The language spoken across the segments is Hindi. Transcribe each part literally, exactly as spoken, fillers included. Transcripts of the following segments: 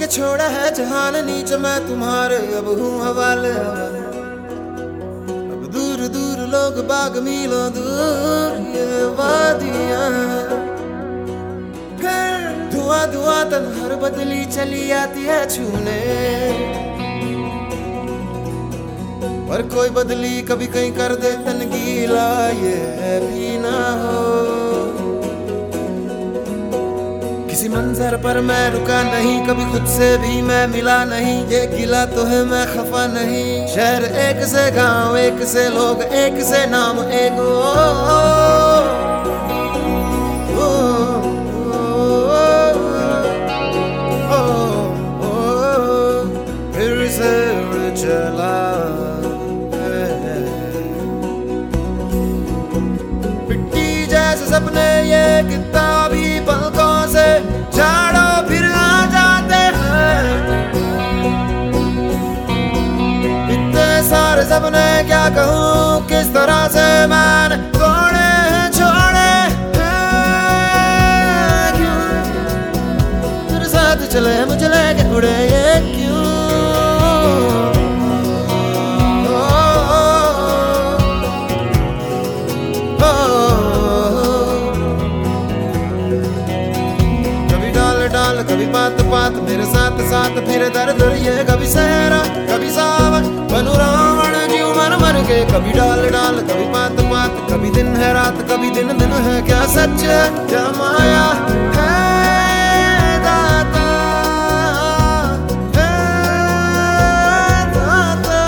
छोड़ा है जहान नीच मैं तुम्हारे अब हूँ हवाले। अब दूर दूर लोग बाग मीलों दूर ये वादियां, फिर धुआं धुआं तन्हार बदली चली आती है छूने। पर कोई बदली कभी कहीं कर दे तन गीला ये भी ना हो। किसी मंजर पर मैं रुका नहीं, कभी खुद से भी मैं मिला नहीं। ये गिला तो है मैं खफा नहीं। शहर एक से गांव एक से लोग एक से नाम एक ओ, ओ, ओ, ओ, फिर से उड़ चला मिट्टी जैसे सपने ये किताबी पलकों से झाड़ो फिर आ जाते हैं। इतने सारे सपने क्या कहूँ किस तरह से मैंने तोड़े हैं छोड़े हैं क्यों तेरे साथ चले मुझे लेके उड़े ये क्यों। कभी बात बात मेरे साथ साथ फिर दर्द ये कभी सहरा कभी सावन बनू रावण जीव मर मर के। कभी डाल डाल कभी बात बात कभी दिन है रात कभी दिन दिन है क्या सच है क्या माया है दाता है दाता।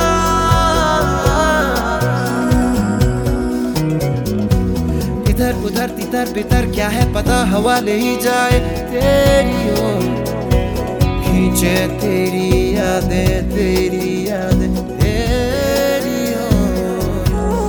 इधर उधर तितर बितर क्या है पता हवा ले ही जाए तेरी ओर। खींचे तेरी यादें तेरी यादें तेरी ओर।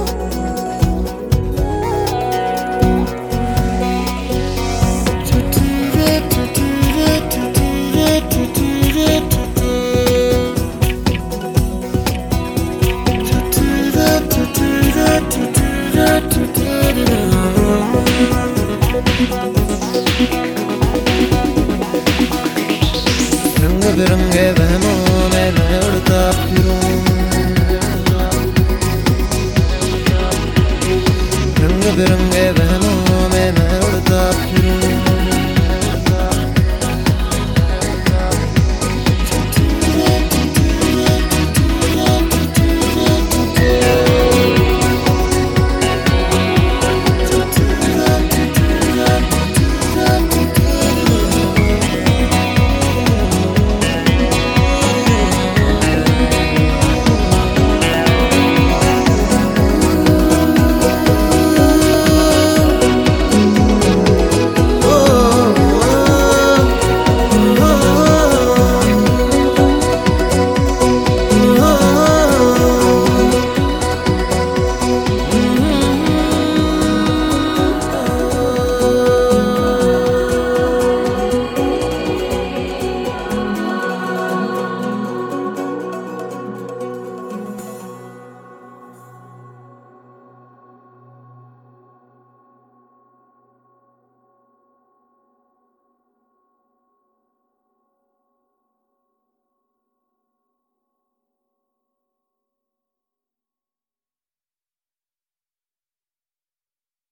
रंग बिरंगे वहमों में मैं उड़ता फिरूं। रंग बिरंगे वहमों